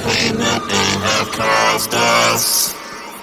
pain that they have caused us.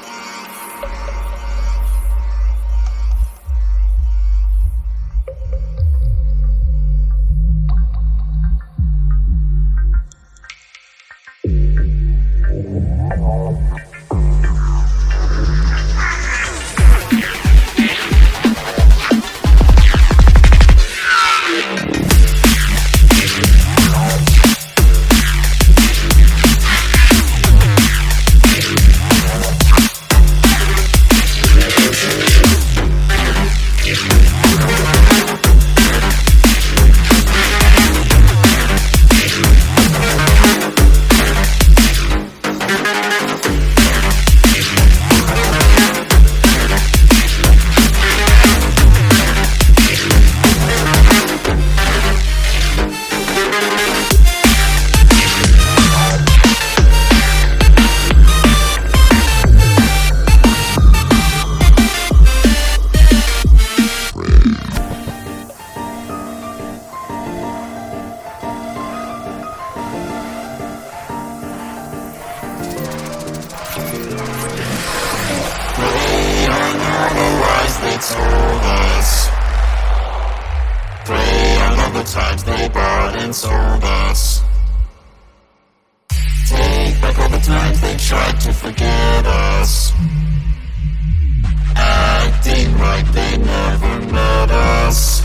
Told us. Pray on all the times they bought and sold us. Take back all the times they tried to forget us. Acting like they never met us.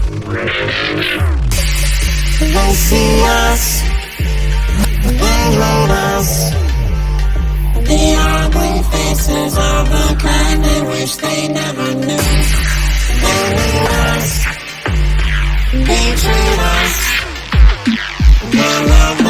They see us, they hate us. The ugly faces of the kind they wish they never knew. They need us, they treat us, they love